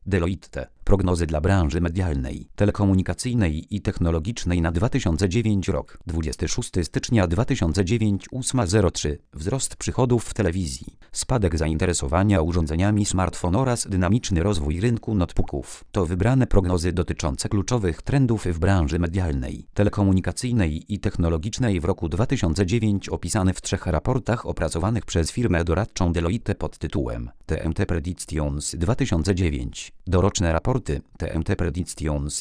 Deloitte. Prognozy dla branży medialnej, telekomunikacyjnej i technologicznej na 2009 rok. 26 stycznia 2009 8:03. Wzrost przychodów w telewizji, spadek zainteresowania urządzeniami smartfon oraz dynamiczny rozwój rynku notebooków. To wybrane prognozy dotyczące kluczowych trendów w branży medialnej, telekomunikacyjnej i technologicznej w roku 2009 opisane w 3 raportach opracowanych przez firmę doradczą Deloitte pod tytułem TMT Predictions 2009. Doroczne raporty TMT Predictions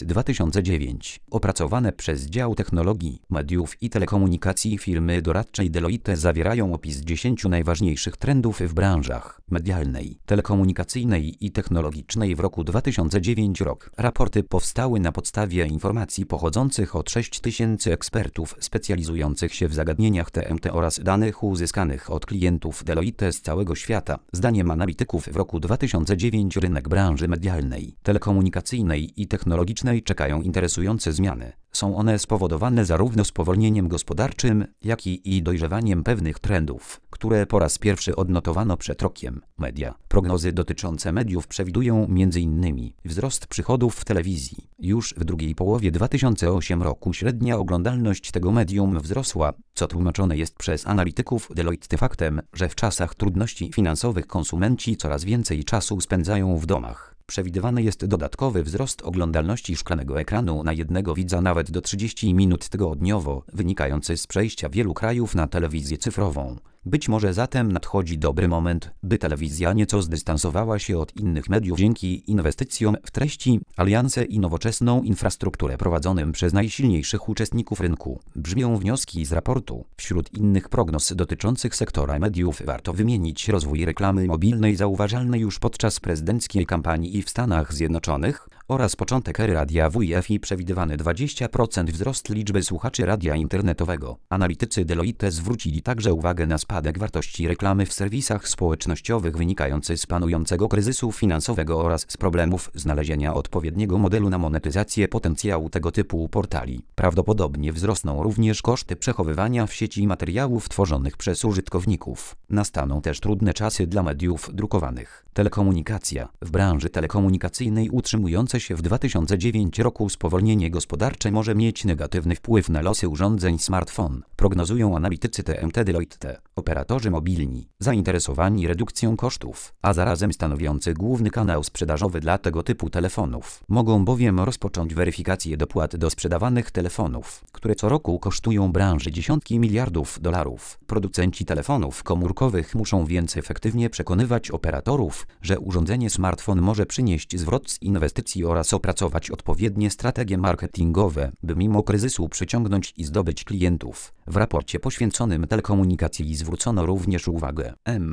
2009, opracowane przez dział technologii, mediów i telekomunikacji firmy doradczej Deloitte zawierają opis 10 najważniejszych trendów w branżach medialnej, telekomunikacyjnej i technologicznej w roku 2009 rok. Raporty powstały na podstawie informacji pochodzących od 6000 ekspertów specjalizujących się w zagadnieniach TMT oraz danych uzyskanych od klientów Deloitte z całego świata. Zdaniem analityków w roku 2009 rynek branży medialnej, telekomunikacyjnej i technologicznej czekają interesujące zmiany. Są one spowodowane zarówno spowolnieniem gospodarczym, jak i dojrzewaniem pewnych trendów, które po raz pierwszy odnotowano przed rokiem. Media. Prognozy dotyczące mediów przewidują m.in. wzrost przychodów w telewizji. Już w drugiej połowie 2008 roku średnia oglądalność tego medium wzrosła, co tłumaczone jest przez analityków Deloitte faktem, że w czasach trudności finansowych konsumenci coraz więcej czasu spędzają w domach. Przewidywany jest dodatkowy wzrost oglądalności szklanego ekranu na jednego widza nawet do 30 minut tygodniowo, wynikający z przejścia wielu krajów na telewizję cyfrową. Być może zatem nadchodzi dobry moment, by telewizja nieco zdystansowała się od innych mediów dzięki inwestycjom w treści, alianse i nowoczesną infrastrukturę prowadzonym przez najsilniejszych uczestników rynku. Brzmią wnioski z raportu. Wśród innych prognoz dotyczących sektora mediów warto wymienić rozwój reklamy mobilnej zauważalny już podczas prezydenckiej kampanii w Stanach Zjednoczonych oraz początek ery radia WiFi przewidywany 20% wzrost liczby słuchaczy radia internetowego. Analitycy Deloitte zwrócili także uwagę na spadek wartości reklamy w serwisach społecznościowych wynikający z panującego kryzysu finansowego oraz z problemów znalezienia odpowiedniego modelu na monetyzację potencjału tego typu portali. Prawdopodobnie wzrosną również koszty przechowywania w sieci materiałów tworzonych przez użytkowników. Nastaną też trudne czasy dla mediów drukowanych. Telekomunikacja. W branży telekomunikacyjnej utrzymujące się w 2009 roku spowolnienie gospodarcze może mieć negatywny wpływ na losy urządzeń smartfon, prognozują analitycy TMT Deloitte. Operatorzy mobilni, zainteresowani redukcją kosztów, a zarazem stanowiący główny kanał sprzedażowy dla tego typu telefonów, mogą bowiem rozpocząć weryfikację dopłat do sprzedawanych telefonów, które co roku kosztują branży dziesiątki miliardów dolarów. Producenci telefonów komórkowych muszą więc efektywnie przekonywać operatorów, że urządzenie smartfon może przynieść zwrot z inwestycji oraz opracować odpowiednie strategie marketingowe, by mimo kryzysu przyciągnąć i zdobyć klientów. W raporcie poświęconym telekomunikacji zwrócono również uwagę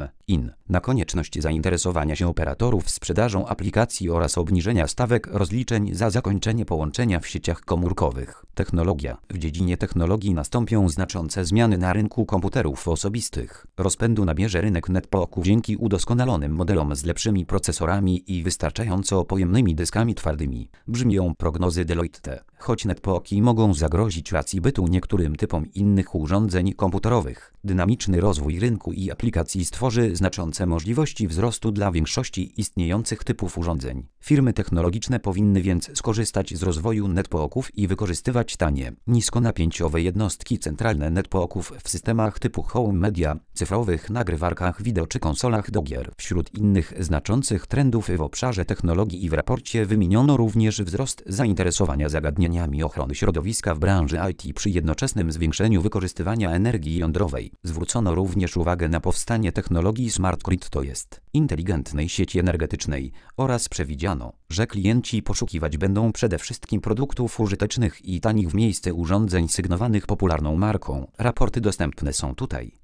na konieczność zainteresowania się operatorów sprzedażą aplikacji oraz obniżenia stawek rozliczeń za zakończenie połączenia w sieciach komórkowych. Technologia. W dziedzinie technologii nastąpią znaczące zmiany na rynku komputerów osobistych. Rozpędu nabierze rynek netbooków dzięki udoskonalonym modelom z lepszymi procesorami i wystarczająco pojemnymi dyskami twardymi. Brzmią prognozy Deloitte. Choć netbooki mogą zagrozić racji bytu niektórym typom innych urządzeń komputerowych, dynamiczny rozwój rynku i aplikacji stworzy znaczące możliwości wzrostu dla większości istniejących typów urządzeń. Firmy technologiczne powinny więc skorzystać z rozwoju netbooków i wykorzystywać tanie, niskonapięciowe jednostki centralne netbooków w systemach typu home media, cyfrowych nagrywarkach wideo czy konsolach do gier. Wśród innych znaczących trendów w obszarze technologii i w raporcie wymieniono również wzrost zainteresowania zagadnieniami ochrony środowiska w branży IT przy jednoczesnym zwiększeniu wykorzystywania energii jądrowej. Zwrócono również uwagę na powstanie technologii smart grid, to jest inteligentnej sieci energetycznej, oraz przewidziano, że klienci poszukiwać będą przede wszystkim produktów użytecznych i tanich w miejsce urządzeń sygnowanych popularną marką. Raporty dostępne są tutaj.